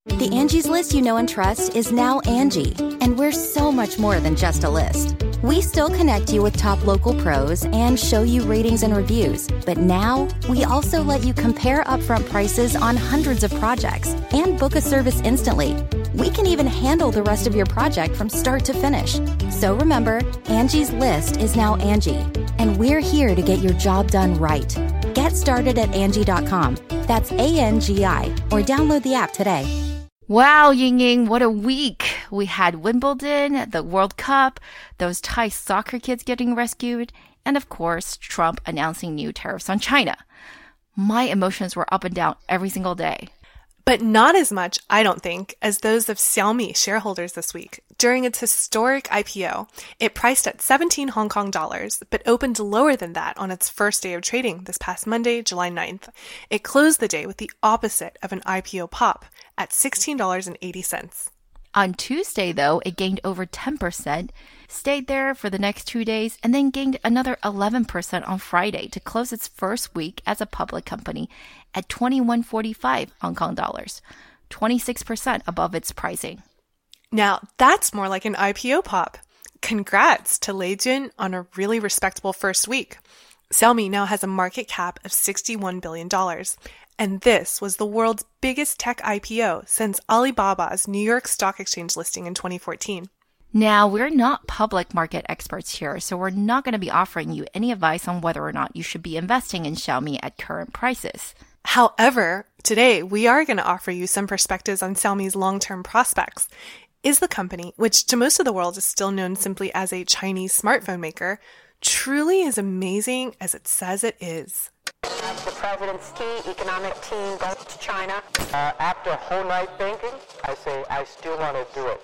The Angie's List you know and trust is now Angie, and we're so much more than just a list. We still connect you with top local pros and show you ratings and reviews, but now we also let you compare upfront prices on hundreds of projects and book a service instantly. We can even handle the rest of your project from start to finish. So remember, Angie's List is now Angie, and we're here to get your job done right. Get started at Angie.com. That's ANGI, or download the app today. Wow, Ying Ying, what a week. We had Wimbledon, the World Cup, those Thai soccer kids getting rescued, and of course, Trump announcing new tariffs on China. My emotions were up and down every single day. But not as much, I don't think, as those of Xiaomi shareholders this week. During its historic IPO, it priced at 17 Hong Kong dollars, but opened lower than that on its first day of trading this past Monday, July 9th. It closed the day with the opposite of an IPO pop at $16.80. On Tuesday, though, it gained over 10%, stayed there for the next 2 days, and then gained another 11% on Friday to close its first week as a public company at 21.45 Hong Kong dollars, 26% above its pricing. Now, that's more like an IPO pop. Congrats to Lei Jun on a really respectable first week. Xiaomi now has a market cap of $61 billion. And this was the world's biggest tech IPO since Alibaba's New York Stock Exchange listing in 2014. Now, we're not public market experts here, so we're not going to be offering you any advice on whether or not you should be investing in Xiaomi at current prices. However, today we are going to offer you some perspectives on Xiaomi's long-term prospects. Is the company, which to most of the world is still known simply as a Chinese smartphone maker, truly as amazing as it says it is? The president's key economic team goes to China. After a whole night thinking, I say I still want to do it.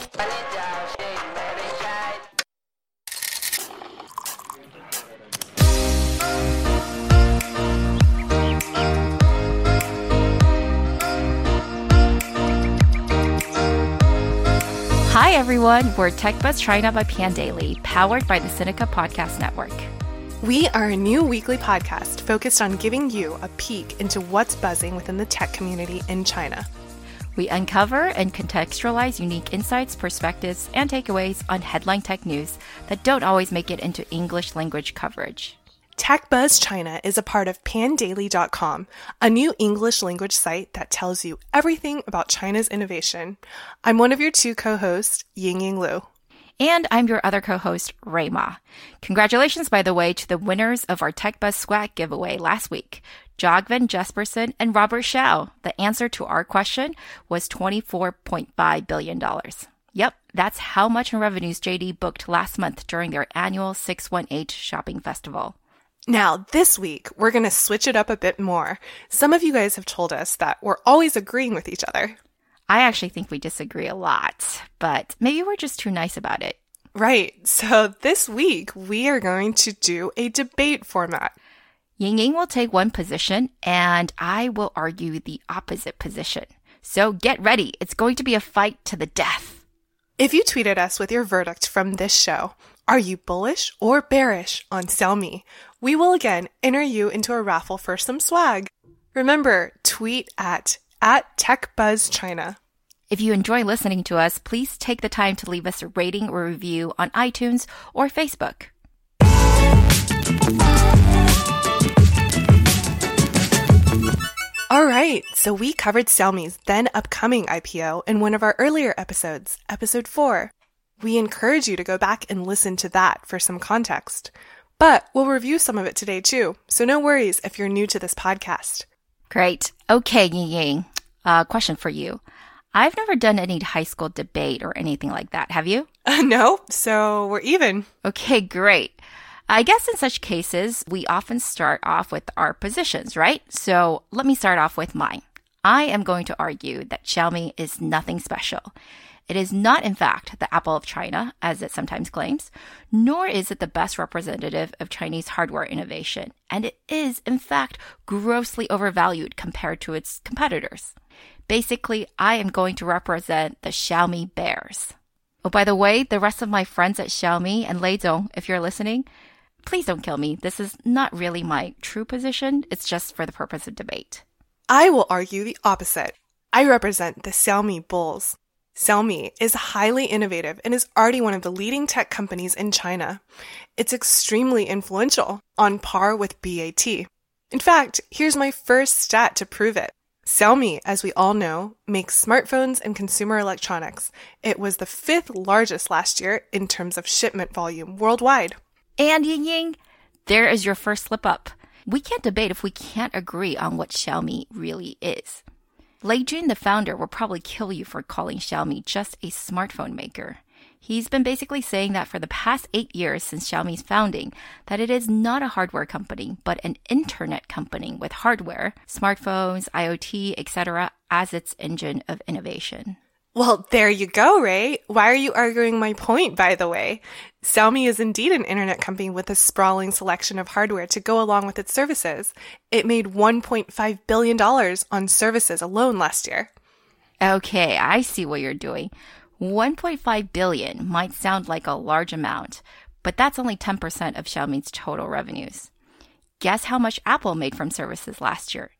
Hi everyone, we're Tech Buzz China by Pandaily, powered by the Sinica Podcast Network. We are a new weekly podcast focused on giving you a peek into what's buzzing within the tech community in China. We uncover and contextualize unique insights, perspectives, and takeaways on headline tech news that don't always make it into English language coverage. Tech Buzz China is a part of pandaily.com, a new English language site that tells you everything about China's innovation. I'm one of your two co-hosts, Ying Lu. And I'm your other co-host, Rui Ma. Congratulations, by the way, to the winners of our Tech Buzz Swag giveaway last week, Jogven Jesperson and Robert Shao. The answer to our question was $24.5 billion. Yep, that's how much in revenues JD booked last month during their annual 618 shopping festival. Now, this week, we're going to switch it up a bit more. Some of you guys have told us that we're always agreeing with each other. I actually think we disagree a lot, but maybe we're just too nice about it. Right. So this week, we are going to do a debate format. Ying Ying will take one position, and I will argue the opposite position. So get ready. It's going to be a fight to the death. If you tweeted us with your verdict from this show, are you bullish or bearish on Xiaomi? We will again enter you into a raffle for some swag. Remember, tweet at TechBuzzChina. If you enjoy listening to us, please take the time to leave us a rating or review on iTunes or Facebook. All right, so we covered Xiaomi's then upcoming IPO in one of our earlier episodes, episode 4. We encourage you to go back and listen to that for some context. But we'll review some of it today too, so no worries if you're new to this podcast. Great. Okay, Ying Ying. Question for you. I've never done any high school debate or anything like that. Have you? No, so we're even. Okay, great. I guess in such cases, we often start off with our positions, right? So let me start off with mine. I am going to argue that Xiaomi is nothing special. It is not, in fact, the Apple of China, as it sometimes claims, nor is it the best representative of Chinese hardware innovation. And it is, in fact, grossly overvalued compared to its competitors. Basically, I am going to represent the Xiaomi bears. Oh, by the way, the rest of my friends at Xiaomi and Leizong, if you're listening, please don't kill me. This is not really my true position. It's just for the purpose of debate. I will argue the opposite. I represent the Xiaomi bulls. Xiaomi is highly innovative and is already one of the leading tech companies in China. It's extremely influential, on par with BAT. In fact, here's my first stat to prove it. Xiaomi, as we all know, makes smartphones and consumer electronics. It was the 5th largest last year in terms of shipment volume worldwide. And Ying Ying, there is your first slip up. We can't debate if we can't agree on what Xiaomi really is. Lei Jun, the founder, will probably kill you for calling Xiaomi just a smartphone maker. He's been basically saying that for the past 8 years since Xiaomi's founding, that it is not a hardware company, but an internet company with hardware, smartphones, IoT, etc., as its engine of innovation. Well, there you go, Ray. Why are you arguing my point, by the way? Xiaomi is indeed an internet company with a sprawling selection of hardware to go along with its services. It made $1.5 billion on services alone last year. Okay, I see what you're doing. 1.5 billion might sound like a large amount, but that's only 10% of Xiaomi's total revenues. Guess how much Apple made from services last year?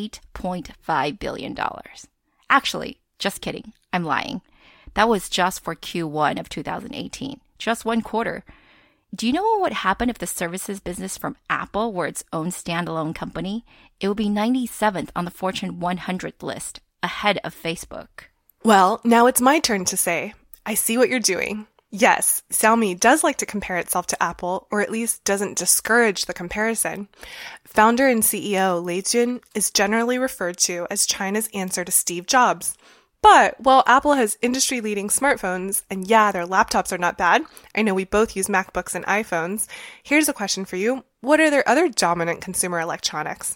$8.5 billion. Actually, just kidding. I'm lying. That was just for Q1 of 2018. Just one quarter. Do you know what would happen if the services business from Apple were its own standalone company? It would be 97th on the Fortune 100 list, ahead of Facebook. Well, now it's my turn to say, I see what you're doing. Yes, Xiaomi does like to compare itself to Apple, or at least doesn't discourage the comparison. Founder and CEO Lei Jun is generally referred to as China's answer to Steve Jobs. But while Apple has industry-leading smartphones, and yeah, their laptops are not bad, I know we both use MacBooks and iPhones, here's a question for you. What are their other dominant consumer electronics?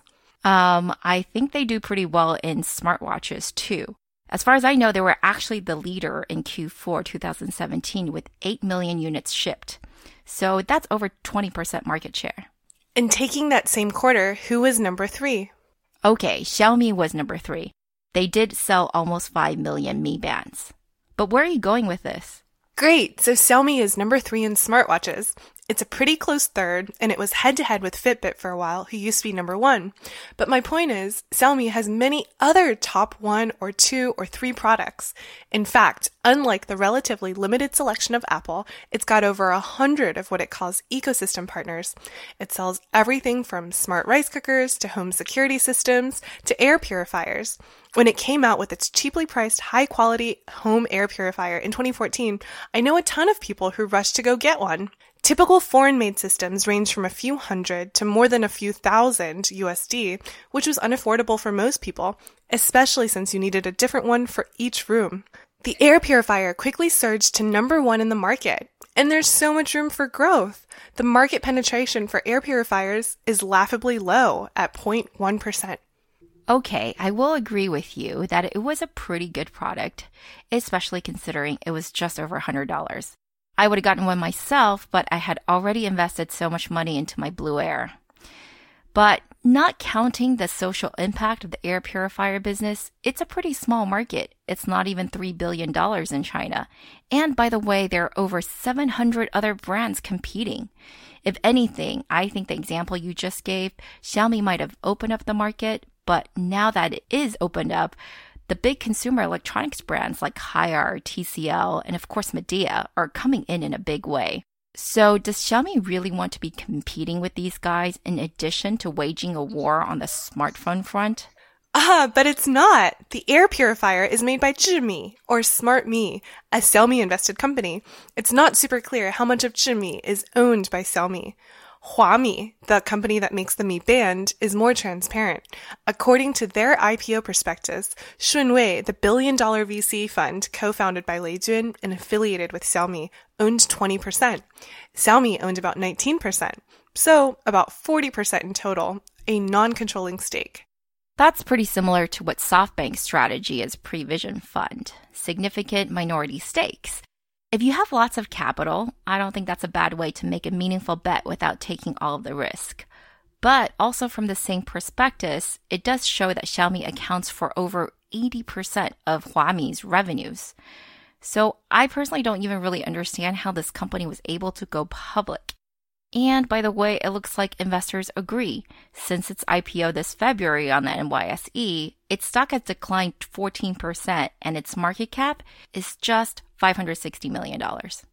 I think they do pretty well in smartwatches too. As far as I know, they were actually the leader in Q4 2017 with 8 million units shipped. So that's over 20% market share. And taking that same quarter, who was number 3? Okay, Xiaomi was number 3. They did sell almost 5 million Mi Bands. But where are you going with this? Great, so Xiaomi is number 3 in smartwatches. It's a pretty close third, and it was head-to-head with Fitbit for a while, who used to be number 1. But my point is, Xiaomi has many other top 1 or 2 or 3 products. In fact, unlike the relatively limited selection of Apple, it's got over 100 of what it calls ecosystem partners. It sells everything from smart rice cookers to home security systems to air purifiers. When it came out with its cheaply priced, high-quality home air purifier in 2014, I know a ton of people who rushed to go get one. Typical foreign-made systems range from a few hundred to more than a few thousand USD, which was unaffordable for most people, especially since you needed a different one for each room. The air purifier quickly surged to number 1 in the market, and there's so much room for growth. The market penetration for air purifiers is laughably low at 0.1%. Okay, I will agree with you that it was a pretty good product, especially considering it was just over $100. I would have gotten one myself, but I had already invested so much money into my Blue Air. But not counting the social impact of the air purifier business, it's a pretty small market. It's not even $3 billion in China. And by the way, there are over 700 other brands competing. If anything, I think the example you just gave, Xiaomi might have opened up the market, but now that it is opened up, the big consumer electronics brands like Haier, TCL, and of course Midea are coming in a big way. So does Xiaomi really want to be competing with these guys in addition to waging a war on the smartphone front? But it's not. The air purifier is made by Zhimi, or SmartMe, a Xiaomi-invested company. It's not super clear how much of Zhimi is owned by Xiaomi. Huami, the company that makes the Mi Band, is more transparent. According to their IPO prospectus, Shunwei, the billion-dollar VC fund co-founded by Lei Jun and affiliated with Xiaomi, owned 20%. Xiaomi owned about 19%, so about 40% in total, a non-controlling stake. That's pretty similar to what SoftBank's strategy is pre-Vision Fund, significant minority stakes. If you have lots of capital, I don't think that's a bad way to make a meaningful bet without taking all of the risk. But also from the same prospectus, it does show that Xiaomi accounts for over 80% of Huami's revenues. So I personally don't even really understand how this company was able to go public. And by the way, it looks like investors agree. Since its IPO this February on the NYSE, its stock has declined 14% and its market cap is just $560 million.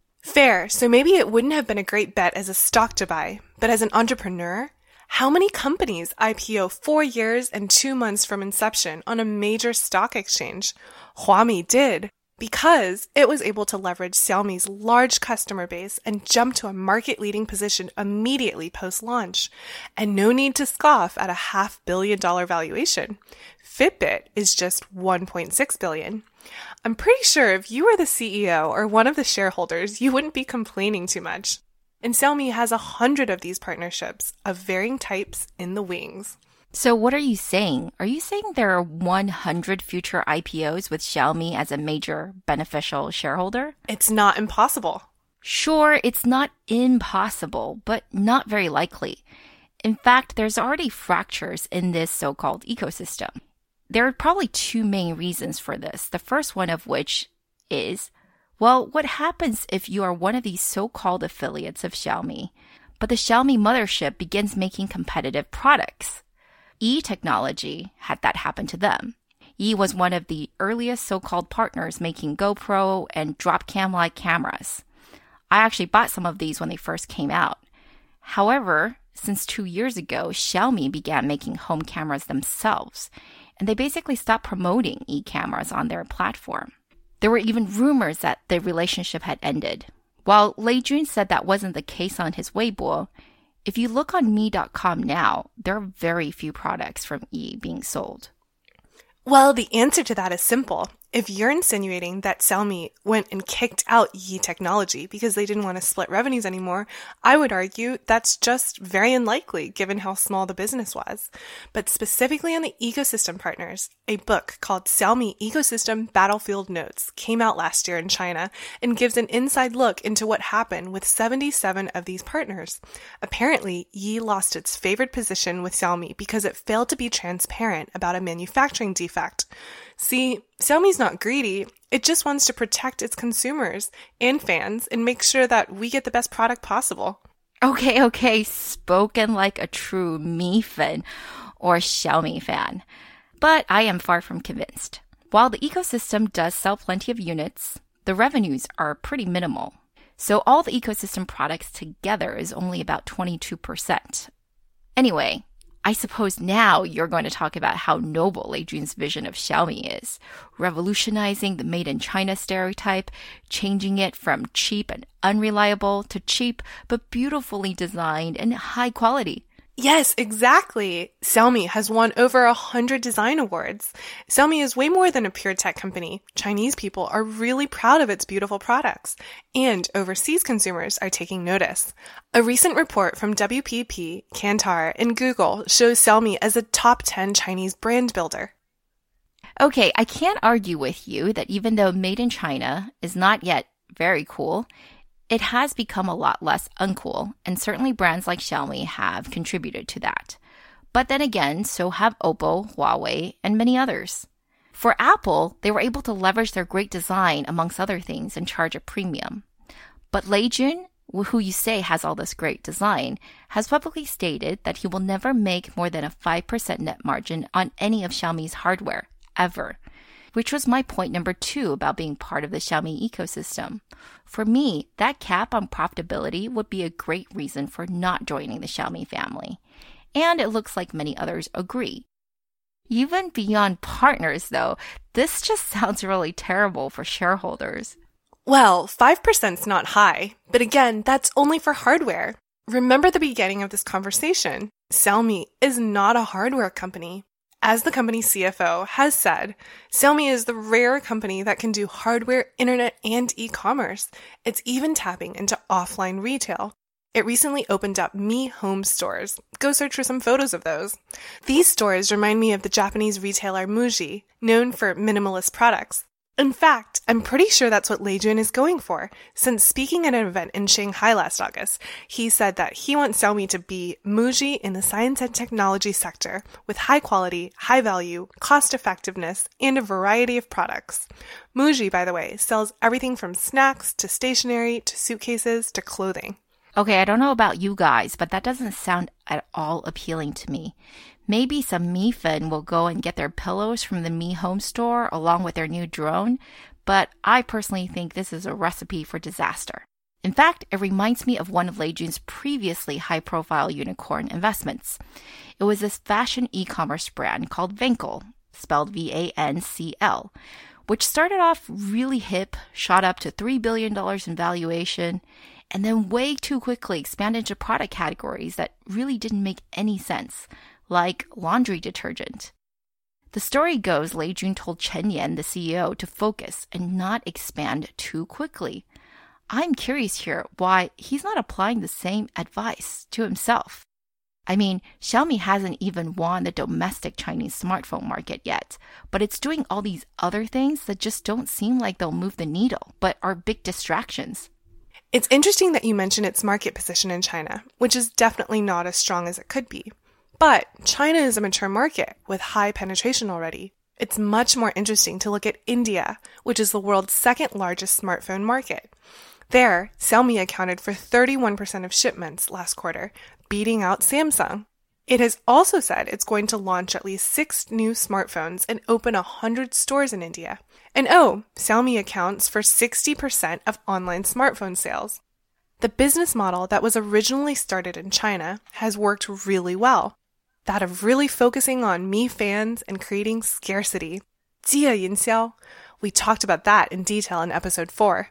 Fair, so maybe it wouldn't have been a great bet as a stock to buy, but as an entrepreneur, how many companies IPO 4 years and 2 months from inception on a major stock exchange? Huami did, because it was able to leverage Xiaomi's large customer base and jump to a market-leading position immediately post-launch. And no need to scoff at a $500 million valuation. Fitbit is just $1.6 billion. I'm pretty sure if you were the CEO or one of the shareholders, you wouldn't be complaining too much. And Xiaomi has 100 of these partnerships of varying types in the wings. So what are you saying? Are you saying there are 100 future IPOs with Xiaomi as a major beneficial shareholder? It's not impossible. Sure, it's not impossible, but not very likely. In fact, there's already fractures in this so-called ecosystem. There are probably two main reasons for this. The first one of which is, well, what happens if you are one of these so-called affiliates of Xiaomi, but the Xiaomi mothership begins making competitive products? Yi Technology had that happen to them. Yi was one of the earliest so-called partners making GoPro and drop cam-like cameras. I actually bought some of these when they first came out. However, since 2 years ago, Xiaomi began making home cameras themselves, and they basically stopped promoting Yi cameras on their platform. There were even rumors that the relationship had ended. While Lei Jun said that wasn't the case on his Weibo, if you look on Mi.com now, there are very few products from Yi being sold. Well, the answer to that is simple. If you're insinuating that Xiaomi went and kicked out Yi Technology because they didn't want to split revenues anymore, I would argue that's just very unlikely given how small the business was. But specifically on the ecosystem partners, a book called Xiaomi Ecosystem Battlefield Notes came out last year in China and gives an inside look into what happened with 77 of these partners. Apparently, Yi lost its favored position with Xiaomi because it failed to be transparent about a manufacturing defect. See, Xiaomi's not greedy. It just wants to protect its consumers and fans and make sure that we get the best product possible. Okay, spoken like a true Mi fan or Xiaomi fan. But I am far from convinced. While the ecosystem does sell plenty of units, the revenues are pretty minimal. So all the ecosystem products together is only about 22%. Anyway, I suppose now you're going to talk about how noble Lei Jun's vision of Xiaomi is, revolutionizing the made in China stereotype, changing it from cheap and unreliable to cheap but beautifully designed and high quality. Yes, exactly. Xiaomi has won over 100 design awards. Xiaomi is way more than a pure tech company. Chinese people are really proud of its beautiful products, and overseas consumers are taking notice. A recent report from WPP, Kantar, and Google shows Xiaomi as a top 10 Chinese brand builder. Okay, I can't argue with you that even though made in China is not yet very cool, it has become a lot less uncool, and certainly brands like Xiaomi have contributed to that. But then again, so have Oppo, Huawei, and many others. For Apple, they were able to leverage their great design, amongst other things, and charge a premium. But Lei Jun, who you say has all this great design, has publicly stated that he will never make more than a 5% net margin on any of Xiaomi's hardware, ever. Which was my point number 2 about being part of the Xiaomi ecosystem. For me, that cap on profitability would be a great reason for not joining the Xiaomi family. And it looks like many others agree. Even beyond partners, though, this just sounds really terrible for shareholders. Well, 5%'s not high, but again, that's only for hardware. Remember the beginning of this conversation. Xiaomi is not a hardware company. As the company's CFO has said, Xiaomi is the rare company that can do hardware, internet, and e-commerce. It's even tapping into offline retail. It recently opened up Mi Home stores. Go search for some photos of those. These stores remind me of the Japanese retailer Muji, known for minimalist products. In fact, I'm pretty sure that's what Lei Jun is going for, since speaking at an event in Shanghai last August, he said that he wants Xiaomi to be Muji in the science and technology sector, with high quality, high value, cost effectiveness, and a variety of products. Muji, by the way, sells everything from snacks to stationery to suitcases to clothing. Okay, I don't know about you guys, but that doesn't sound at all appealing to me. Maybe some Mi Fan will go and get their pillows from the Mi Home store along with their new drone, but I personally think this is a recipe for disaster. In fact, it reminds me of one of Lei Jun's previously high-profile unicorn investments. It was this fashion e-commerce brand called Vancl, spelled V-A-N-C-L, which started off really hip, shot up to $3 billion in valuation, and then way too quickly expanded into product categories that really didn't make any sense, like laundry detergent. The story goes Lei Jun told Chen Yan, the CEO, to focus and not expand too quickly. I'm curious here why he's not applying the same advice to himself. I mean, Xiaomi hasn't even won the domestic Chinese smartphone market yet, but it's doing all these other things that just don't seem like they'll move the needle, but are big distractions. It's interesting that you mention its market position in China, which is definitely not as strong as it could be. But China is a mature market with high penetration already. It's much more interesting to look at India, which is the world's second largest smartphone market. There, Xiaomi accounted for 31% of shipments last quarter, beating out Samsung. It has also said it's going to launch at least 6 new smartphones and open 100 stores in India. And Xiaomi accounts for 60% of online smartphone sales. The business model that was originally started in China has worked really well. That of really focusing on Mi Fans and creating scarcity. 饥饿营销. We talked about that in detail in episode 4.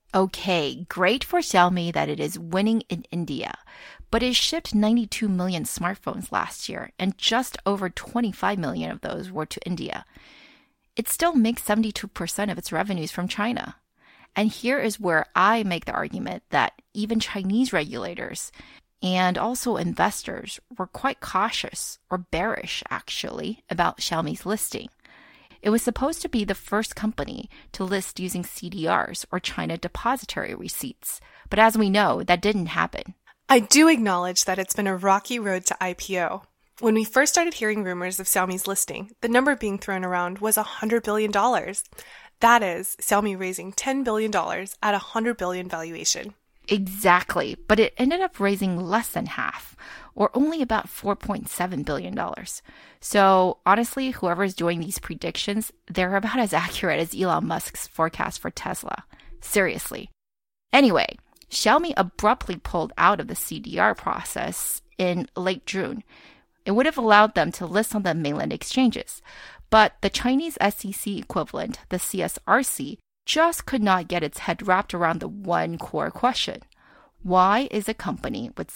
Okay, great for Xiaomi that it is winning in India, but it shipped 92 million smartphones last year, and just over 25 million of those were to India. It still makes 72% of its revenues from China. And here is where I make the argument that even Chinese regulators and also investors were quite cautious, or bearish actually, about Xiaomi's listing. It was supposed to be the first company to list using CDRs, or China Depository Receipts. But as we know, that didn't happen. I do acknowledge that it's been a rocky road to IPO. When we first started hearing rumors of Xiaomi's listing, the number being thrown around was $100 billion. That is, Xiaomi raising $10 billion at a $100 billion valuation. Exactly, but it ended up raising less than half, or only about $4.7 billion. So honestly, whoever's doing these predictions, they're about as accurate as Elon Musk's forecast for Tesla. Seriously. Anyway, Xiaomi abruptly pulled out of the CDR process in late June. It would have allowed them to list on the mainland exchanges, but the Chinese SEC equivalent, the CSRC, just could not get its head wrapped around the one core question. Why is a company with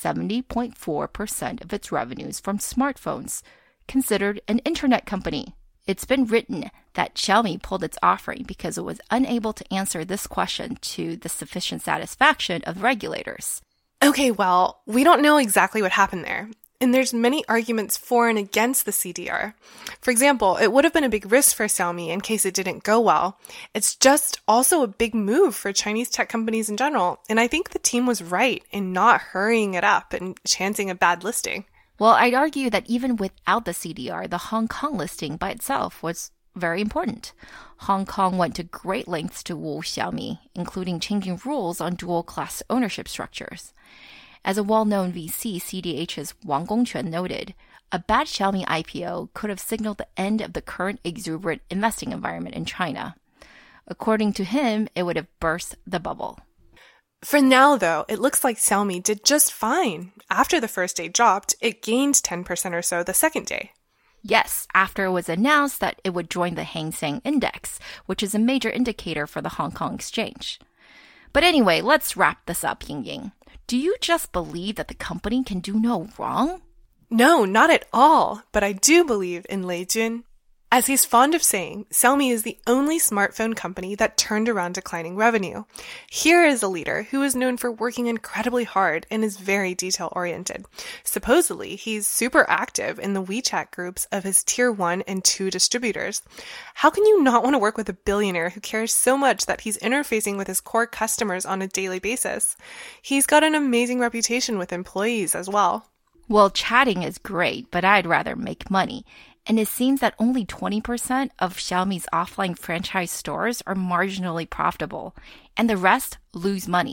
70.4% of its revenues from smartphones considered an internet company? It's been written that Xiaomi pulled its offering because it was unable to answer this question to the sufficient satisfaction of regulators. Okay, well, we don't know exactly what happened there. And there's many arguments for and against the CDR. For example, it would have been a big risk for Xiaomi in case it didn't go well. It's just also a big move for Chinese tech companies in general, and I think the team was right in not hurrying it up and chancing a bad listing. Well, I'd argue that even without the CDR, the Hong Kong listing by itself was very important. Hong Kong went to great lengths to woo Xiaomi, including changing rules on dual-class ownership structures. As a well-known VC, CDH's Wang Gongquan noted, a bad Xiaomi IPO could have signaled the end of the current exuberant investing environment in China. According to him, it would have burst the bubble. For now, though, it looks like Xiaomi did just fine. After the first day dropped, it gained 10% or so the second day. Yes, after it was announced that it would join the Hang Seng Index, which is a major indicator for the Hong Kong exchange. But anyway, let's wrap this up, Yingying. Do you just believe that the company can do no wrong? No, not at all. But I do believe in Lei Jun. As he's fond of saying, Xiaomi is the only smartphone company that turned around declining revenue. Here is a leader who is known for working incredibly hard and is very detail-oriented. Supposedly, he's super active in the WeChat groups of his Tier 1 and 2 distributors. How can you not want to work with a billionaire who cares so much that he's interfacing with his core customers on a daily basis? He's got an amazing reputation with employees as well. Well, chatting is great, but I'd rather make money. And it seems that only 20% of Xiaomi's offline franchise stores are marginally profitable, and the rest lose money.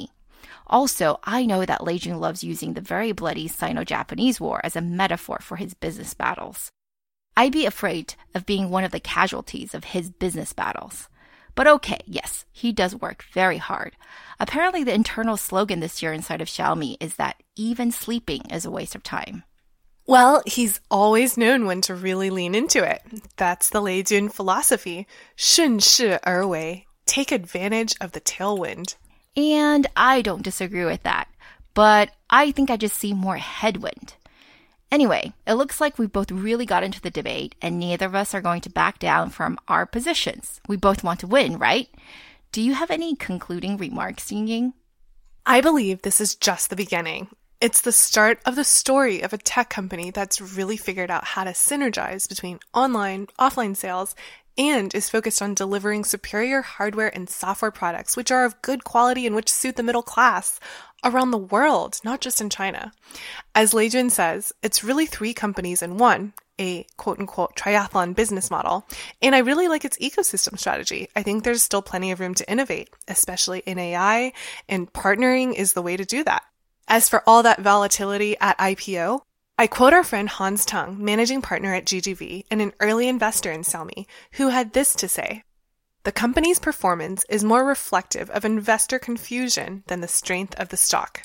Also, I know that Lei Jun loves using the very bloody Sino-Japanese War as a metaphor for his business battles. I'd be afraid of being one of the casualties of his business battles. But okay, yes, he does work very hard. Apparently, the internal slogan this year inside of Xiaomi is that even sleeping is a waste of time. Well, he's always known when to really lean into it. That's the Lei Jun philosophy. 顺势而为, take advantage of the tailwind. And I don't disagree with that, but I think I just see more headwind. Anyway, it looks like we both really got into the debate, and neither of us are going to back down from our positions. We both want to win, right? Do you have any concluding remarks, Yingying? I believe this is just the beginning. It's the start of the story of a tech company that's really figured out how to synergize between online, offline sales, and is focused on delivering superior hardware and software products which are of good quality and which suit the middle class around the world, not just in China. As Lei Jun says, it's really 3 companies in one, a quote-unquote triathlon business model, and I really like its ecosystem strategy. I think there's still plenty of room to innovate, especially in AI, and partnering is the way to do that. As for all that volatility at IPO, I quote our friend Hans Tung, managing partner at GGV and an early investor in Xiaomi, who had this to say: "The company's performance is more reflective of investor confusion than the strength of the stock."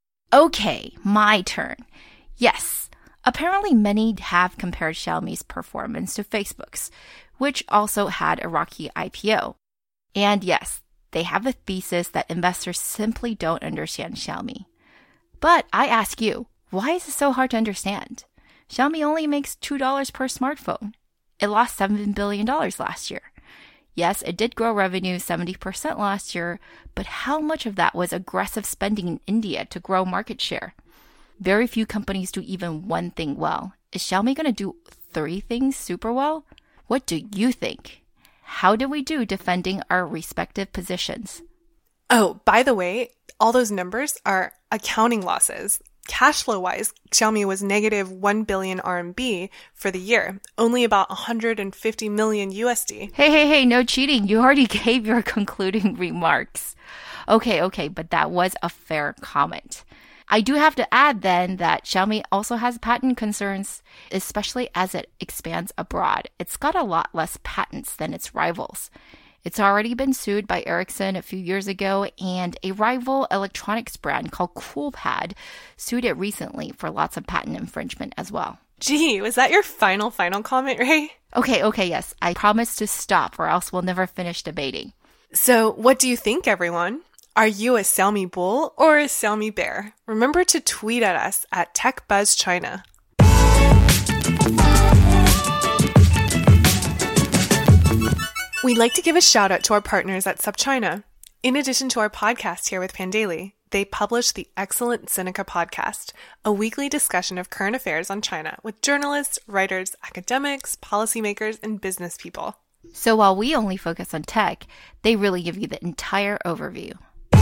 Okay, my turn. Yes, apparently many have compared Xiaomi's performance to Facebook's, which also had a rocky IPO. And yes, they have the thesis that investors simply don't understand Xiaomi. But I ask you, why is it so hard to understand? Xiaomi only makes $2 per smartphone. It lost $7 billion last year. Yes, it did grow revenue 70% last year, but how much of that was aggressive spending in India to grow market share? Very few companies do even one thing well. Is Xiaomi going to do 3 things super well? What do you think? How did we do defending our respective positions? Oh, by the way, all those numbers are accounting losses. Cash flow-wise, Xiaomi was negative 1 billion RMB for the year, only about 150 million USD. Hey, no cheating. You already gave your concluding remarks. Okay, but that was a fair comment. I do have to add then that Xiaomi also has patent concerns, especially as it expands abroad. It's got a lot less patents than its rivals. It's already been sued by Ericsson a few years ago, and a rival electronics brand called Coolpad sued it recently for lots of patent infringement as well. Gee, was that your final comment, Ray? Okay, yes. I promise to stop or else we'll never finish debating. So, what do you think, everyone? Are you a Xiaomi bull or a Xiaomi bear? Remember to tweet at us at TechBuzzChina. We'd like to give a shout out to our partners at SupChina. In addition to our podcast here with Pandaily, they publish the excellent Sinica podcast, a weekly discussion of current affairs on China with journalists, writers, academics, policymakers, and business people. So while we only focus on tech, they really give you the entire overview.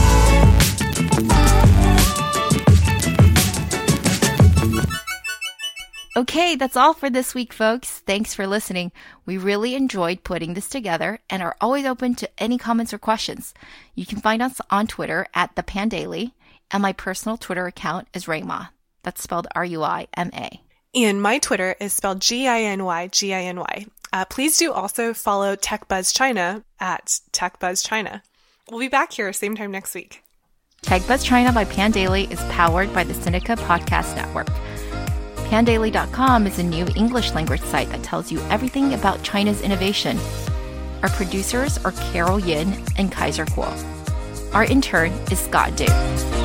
Okay, that's all for this week, folks. Thanks for listening. We really enjoyed putting this together and are always open to any comments or questions. You can find us on Twitter at The Pandaily, and my personal Twitter account is Rayma. That's spelled R-U-I-M-A. And my Twitter is spelled G-I-N-Y. Please do also follow TechBuzzChina at TechBuzzChina. We'll be back here same time next week. TechBuzzChina by Pandaily is powered by the Sinica Podcast Network. Pandaily.com is a new English language site that tells you everything about China's innovation. Our producers are Carol Yin and Kaiser Kuo. Our intern is Scott Du.